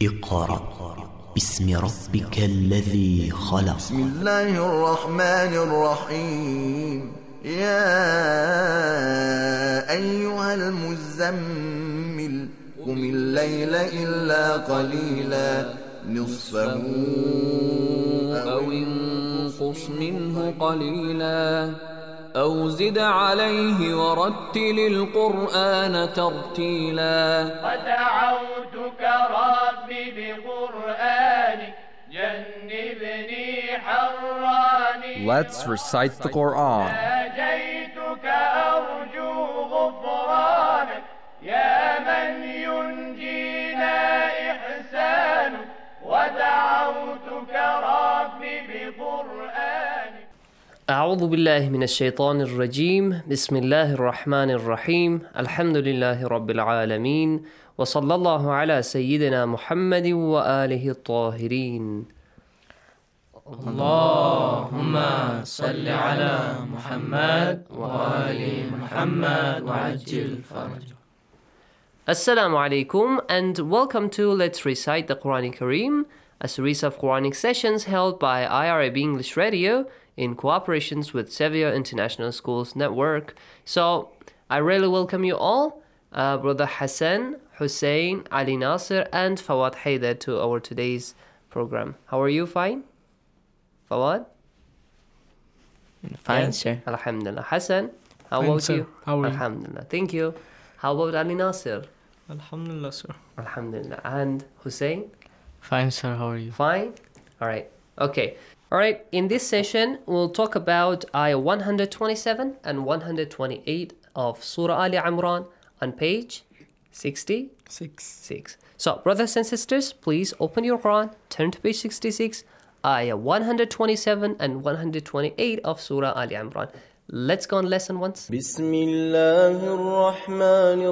اقرأ باسم ربك الذي خلق. بسم الله الرحمن الرحيم. يا أيها المزمل قم الليل إلا قليلا نصفه أو انقص منه قليلا أو زد عليه ورتل القرآن ترتيلا. ودعوتك ربي بقرآنك جنبني حراني. Let's recite the Quran. ناجيتك أرجو غفرانك يا من ينجينا إحسانك. ودعوتك ربي بقرآنك. أعوذ بالله من الشيطان الرجيم. بسم الله الرحمن الرحيم. الحمد لله رب العالمين وصلى الله على سيدنا محمد وآله الطاهرين. اللهم صل على محمد وآل محمد وعجل فرجه. Assalamu alaikum and welcome to Let's Recite the Quran Kareem, a series of Quranic sessions held by IRIB English Radio in cooperation with Sevier International Schools Network. So I really welcome you all, Brother Hassan, Hussein, Ali Nasir and Fawad Haider to our today's program. How are you? Fine? Fawad? Fine, Yes? sir. Alhamdulillah. Hassan, how Fine, about sir. you? How are you? Alhamdulillah. Thank you. How about Ali Nasir? Alhamdulillah, sir. Alhamdulillah. And Hussein? Fine, sir. How are you? Fine? Alright. Okay. Alright, in this session, we'll talk about ayah 127 and 128 of Surah Ali Imran on page 66. 6. So, brothers and sisters, please open your Quran, turn to page 66, ayah 127 and 128 of Surah Ali Imran. Let's go on lesson once. بسم الله الرحمن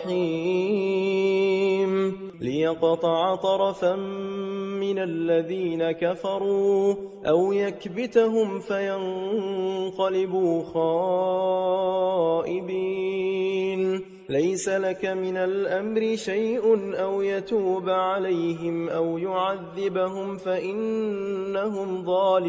الرحيم ليقطع طرفا من الذين كفروا أو يكبتهم فينقلبوا خائبين ليس لك من الأمر شيء أو يتوب عليهم أو يعذبهم فإنهم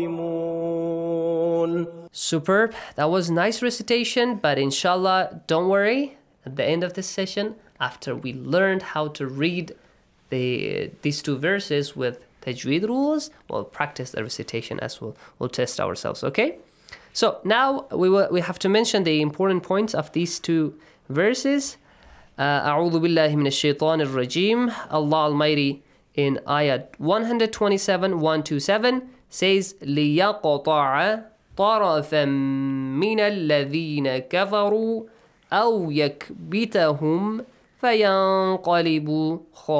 ظالمون. Superb. That was nice recitation, but inshallah, don't worry. At the end of this session, after we learned how to read these two verses with tajweed rules, we'll practice the recitation as well. We'll test ourselves, okay? So now we have to mention the important points of these two verses. أعوذ بالله من الشيطان الرجيم. Allah Almighty in ayah 127, 127 says ليقطع طرفا من الذين كفروا أو يكبتهم فينقلبوا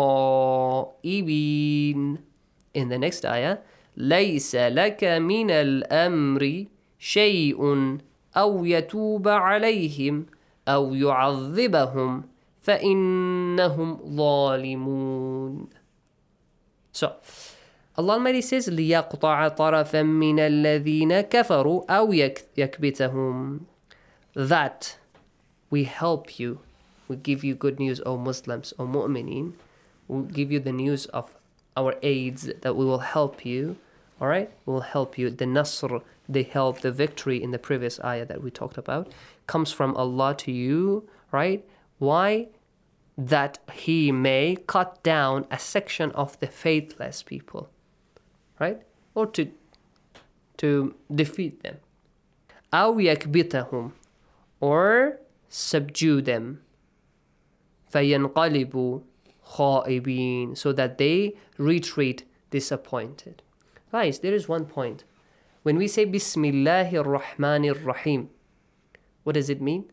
خائبين. In the next ayah, ليس لك من الأمر شيء أو يتوب عليهم أو يعذبهم فإنهم ظالمون. So, Allah Almighty says ليقطع طرفا من الذين كفروا أو يكبتهم. That we help you, we give you good news, O Muslims, O Mu'mineen. We'll give you the news of our aids, that we will help you. Alright? We will help you. The Nasr, the help, the victory in the previous ayah that we talked about comes from Allah to you. Right? Why? That He may cut down a section of the faithless people. Right? Or to defeat them. أو يكبتهم, or subdue them. فينقلبوا خائبين, so that they retreat disappointed. Guys, there is one point. When we say Bismillahir Rahmanir Rahim, what does it mean?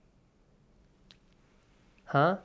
Huh?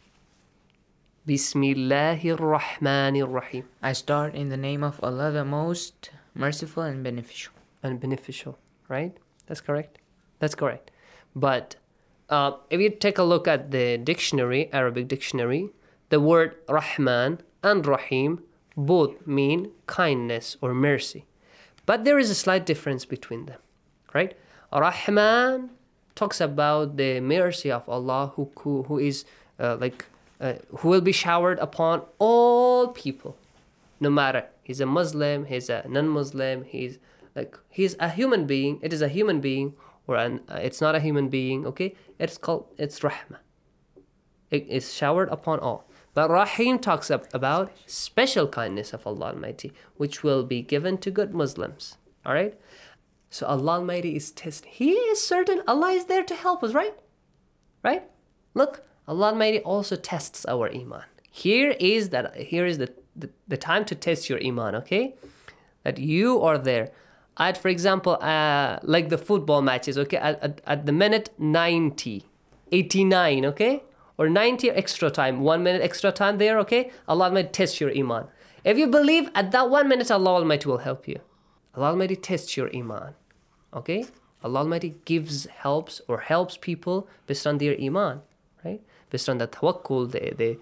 Bismillahir Rahmanir Rahim. I start in the name of Allah, the most merciful and beneficial. And beneficial, right? That's correct. That's correct. But if you take a look at the dictionary, Arabic dictionary, the word Rahman and Rahim both mean kindness or mercy. But there is a slight difference between them, right? Rahman talks about the mercy of Allah who is who will be showered upon all people, no matter he's a Muslim, he's a non-Muslim, he's a human being. It is a human being, or it's not a human being. Okay, it's rahmah. It is showered upon all. But Rahim talks about special kindness of Allah Almighty, which will be given to good Muslims. All right. So Allah Almighty is testing. He is certain Allah is there to help us, right? Right? Look, Allah Almighty also tests our iman. Here is the time to test your iman, okay? That you are there. For example, like the football matches, okay? At the minute 90, 89, okay? Or 90 extra time, 1 minute extra time there, okay? Allah Almighty tests your iman. If you believe at that 1 minute, Allah Almighty will help you. Allah Almighty tests your iman, okay? Allah Almighty helps people based on their iman, right? Based on the tawakkul, the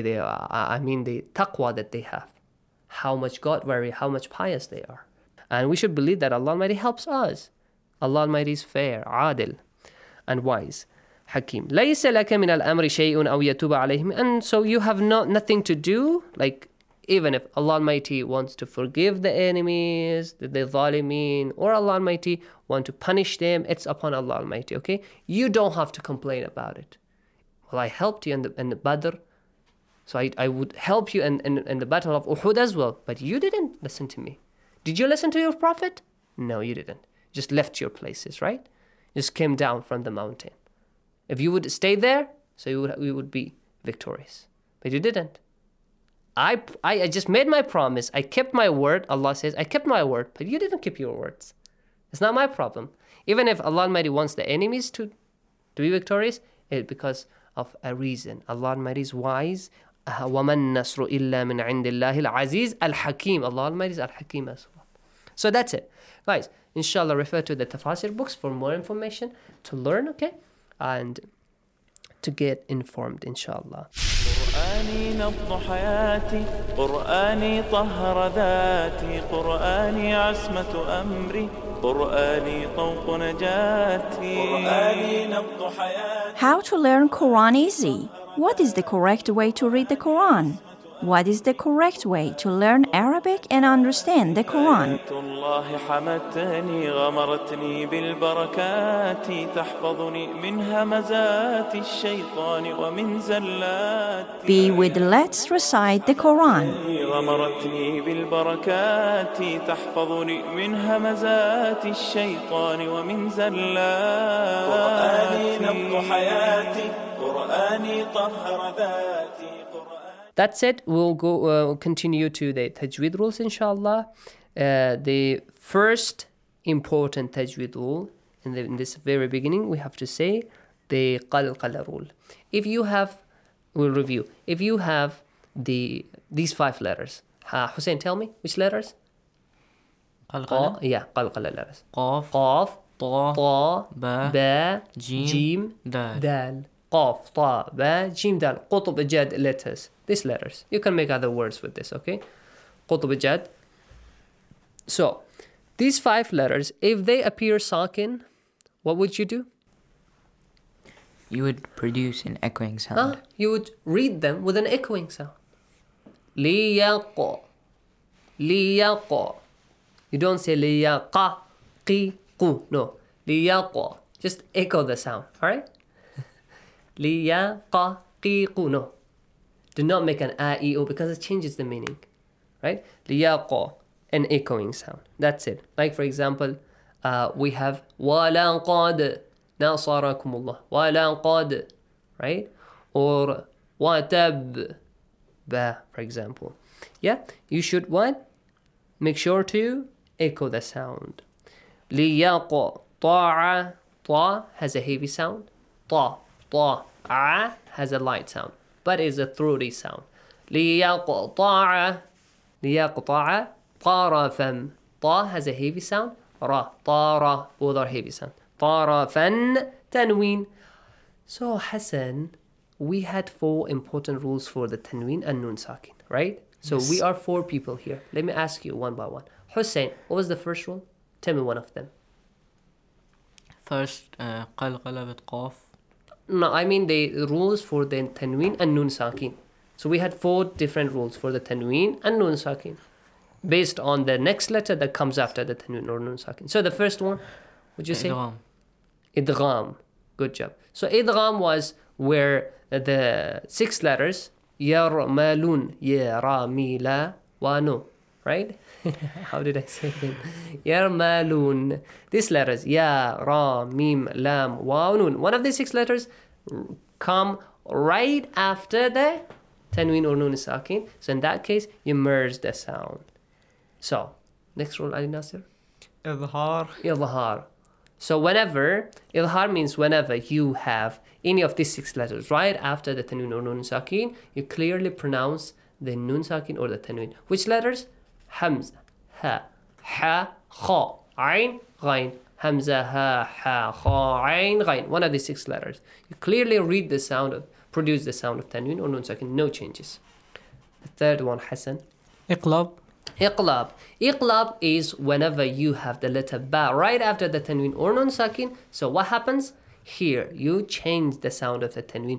taqwa that they have. How much how much pious they are. And we should believe that Allah Almighty helps us. Allah Almighty is fair, adil, and wise. Hakim. لَيْسَ لَكَ مِنَ الْأَمْرِ شَيْءٌ أَوْ يَتُوبَ عَلَيْهِمْ. And so you have nothing to do, like even if Allah Almighty wants to forgive the enemies, the zalimeen, or Allah Almighty want to punish them, it's upon Allah Almighty, okay? You don't have to complain about it. Well, I helped you in the Badr, so I would help you in the battle of Uhud as well, but you didn't listen to me. Did you listen to your prophet? No, you didn't. Just left your places, right? Just came down from the mountain. If you would stay there, so you would be victorious. But you didn't. I just made my promise. I kept my word. Allah says, I kept my word, but you didn't keep your words. It's not my problem. Even if Allah Almighty wants the enemies to be victorious, it's because of a reason. Allah Almighty is wise. وَمَا النَّصْرُ إِلَّا مِنْ عِنْدِ اللَّهِ الْعَزِيزِ الْحَكِيمِ. Allah Almighty is Al-Hakim as well. So that's it. Guys, inshallah, refer to the tafasir books for more information to learn, okay? And to get informed, inshallah. قرآني نبض حياتي، قرآني طهر ذاتي، قرآني عصمة أمري، قرآني طوق نجاتي، قرآني نبض حياتي. How to learn Quran easy? What is the correct way to read the Quran? What is the correct way to learn Arabic and understand the Quran? الله حمتني غمرتني بالبركات تحفظني من همزات الشيطان ومن زلات. Be with Let's Recite the Quran. غمرتني بالبركات تحفظني من همزات الشيطان ومن زلات. قرآني نبض حياتي، قرآني طهر ذاتي. That's it. We'll continue to the tajweed rules, inshallah. The first important tajweed rule in this very beginning, we have to say the qalqala rule. We'll review. If you have these 5 letters, Hussein, tell me which letters? qalqala. Qalqala letters. Qaf, Qaf, Ta, Ba, Jim, Dal. Qaf, Ta, Ba, Jim, Dal. Qutb, Jad letters. These letters. You can make other words with this, okay? Qutb, Jad. So, these 5 letters, if they appear sakin, what would you do? You would produce an echoing sound. You would read them with an echoing sound. Liyaqa. Liyaqa. You don't say liyaqa, qi, qu. No. Liyaqa. Just echo the sound, alright? Liyaqa, qi, qu. No. Do not make an a-e-o because it changes the meaning, right? Liyaqa. An echoing sound. That's it. Like for example, we have وَلَقَدْ نَصَرَكُمُ اللَّهُ وَلَقَدْ, right? Or وَتَبْ, ba, for example. Yeah, you should what? Make sure to echo the sound. لِيَقْطَعَ, ta has a heavy sound. Ta has a light sound, but is a throaty sound. لِيَقْطَعَ, لِيَقْطَعَ طرفاً. Ta has a heavy sound. Ra, tara, both are heavy sound. طرفاً tanween. So Hassan, we had 4 important rules for the tanween and nun sakin, right? So we are 4 people here. Let me ask you one by one. Hussein, what was the first rule? Tell me one of them. First, qalqala with qaf. No, I mean the rules for the tanween and nun sakin. So we had 4 different rules for the tanween and nun sakin, based on the next letter that comes after the tanween or nun sakin. So the first one, would you say? Idgham. Good job. So idgham was where the 6 letters, yarmalun, yaramila, wa nu, right? How did I say them? Yarmalun. These letters, ya, ra, mim, lam, wa, nun. One of these 6 letters come right after the tanween or nun sakin. So in that case, you merge the sound. So, next rule, Ali Nasir. Idhar. So whenever, idhar means whenever you have any of these 6 letters right after the tanween or nun sakin, you clearly pronounce the nun sakin or the tanween. Which letters? Hamza, ha, ha, kha, ain, ghain. Hamza, ha, ha, kha, ain, ghain. One of these 6 letters. You clearly read the sound of, produce the sound of tanween or nun sakin. No changes. The third one, Hassan. Iqlab. Iqlab. Iqlab is whenever you have the letter ba right after the tanween or nun sakin. So what happens? Here, you change the sound of the tanween.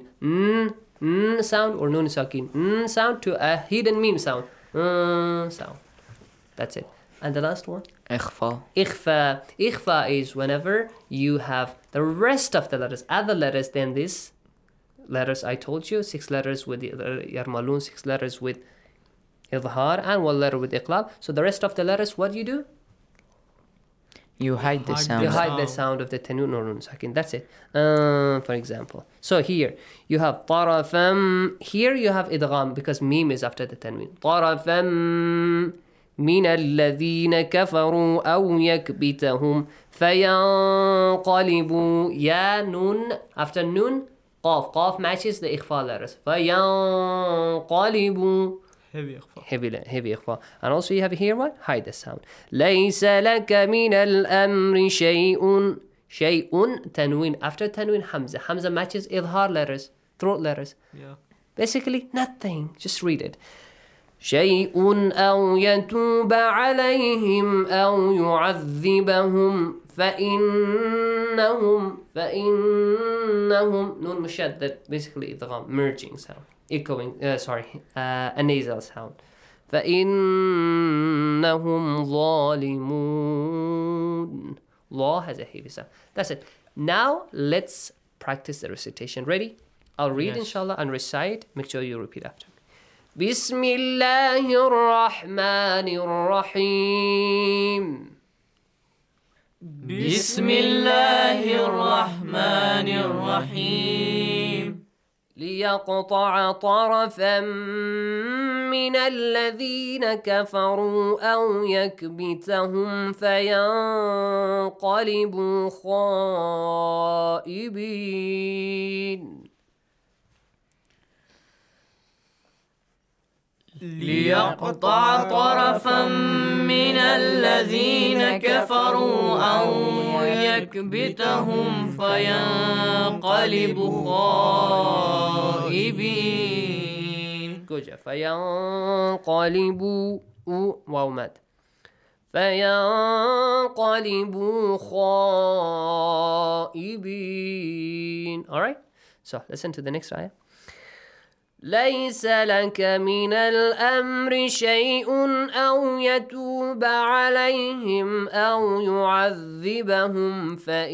Sound or nun sakin. Sound to a hidden meme sound. Sound. That's it. And the last one? Ikhfa. Ikhfa. Ikhfa is whenever you have the rest of the letters, other letters than these letters I told you. 6 letters with the yarmalun, 6 letters with idhar, and 1 letter with iqlab. So the rest of the letters, what do you do? You hide the sound. You hide the sound of the tanween or nun sakin. That's it. For example. So here, you have tarafam. Here you have idgham because mim is after the tanween. Tarafam min alladhina kafaru aw yakbitahum fayanqalibu. Ya nun. After nun, qaf. Qaf matches the ikhfa letters. Fayanqalibu. Heavy ikhfa. And also you have here what? Hide the sound. لَيْسَ لَكَ مِنَ الْأَمْرِ شَيْءٌ. Shay'un, tanween. After tanween, hamza. Hamza matches idhar letters, throat letters. Yeah. Basically, nothing. Just read it. شَيْءٌ أَوْ يَتُوبَ عَلَيْهِمْ أَوْ يُعَذِّبَهُمْ فَإِنَّهُمْ نون مشدد. Basically, idgham, merging sound. Echoing, a nasal sound. فَإِنَّهُمْ ظَالِمُونَ. Law has a heavy sound. That's it. Now, let's practice the recitation. Ready? I'll read, inshallah, and recite. Make sure you repeat after me. بسم الله الرحمن الرحيم. بسم الله الرحمن الرحيم. ليقطع طرفا من الذين كفروا أو يكبتهم فينقلبوا خائبين. ليقطع طرفا من الذين كفروا أو يكبتهم فينقلبوا خائبين. فينقلبوا واو مد. فينقلبوا خائبين. Alright, so listen to the next ayah. ليس لك من الأمر شيء أو يتوب عليهم أو يعذبهم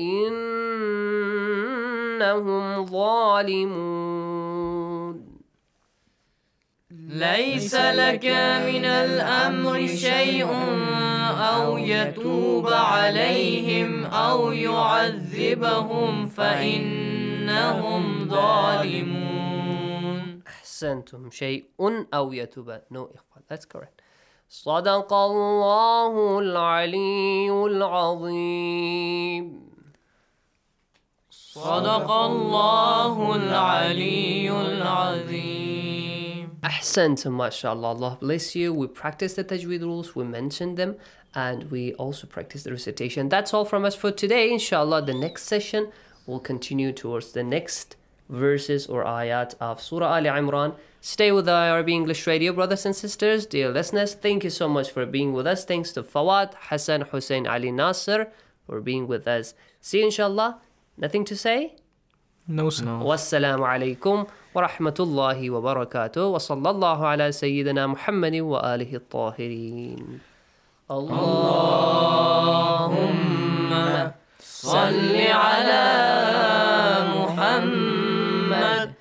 فإنهم ظالمون. ليس لك من الأمر شيء أو يتوب عليهم أو يعذبهم فإنهم ظالمون. أحسنتم. شيء أو يتوب. No إخفاء. That's correct. صدق الله العلي العظيم. صدق الله العلي العظيم. أحسنتم. MashaAllah. Allah bless you. We practiced the tajweed rules. We mentioned them. And we also practiced the recitation. That's all from us for today. Inshallah, the next session will continue towards the next verses or ayat of Surah Ali Imran. Stay with the IRB English Radio, brothers and sisters, dear listeners. Thank you so much for being with us. Thanks to Fawad, Hassan, Hussein, Ali, Nasser for being with us. See you inshallah. Nothing to say? No, sir. والسلام عليكم ورحمة الله وبركاته وصلى الله على سيدنا محمد وآله الطاهرين. اللهم صل على محمد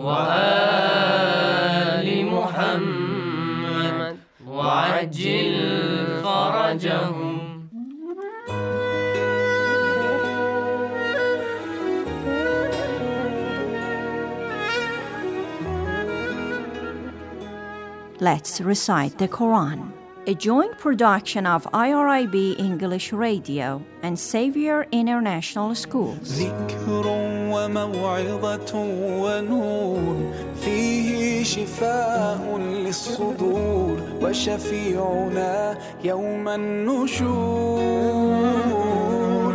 وآل محمد وعجل فرجهم. Let's recite the Quran. A joint production of IRIB English Radio and Xavier International Schools. ذكر وموعظة ونور فيه شفاء للصدور وشفيعنا يوم النشور.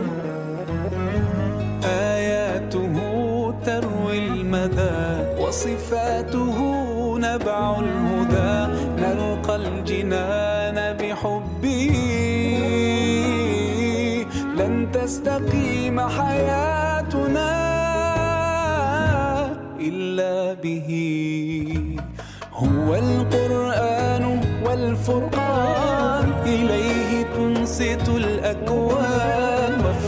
آياته تروي المدى وصفاته نبع الهدى. نلقى الجنان بحبه لن تستقيم حياتنا إلا به. هو القرآن والفرقان إليه تنصت الأكوان.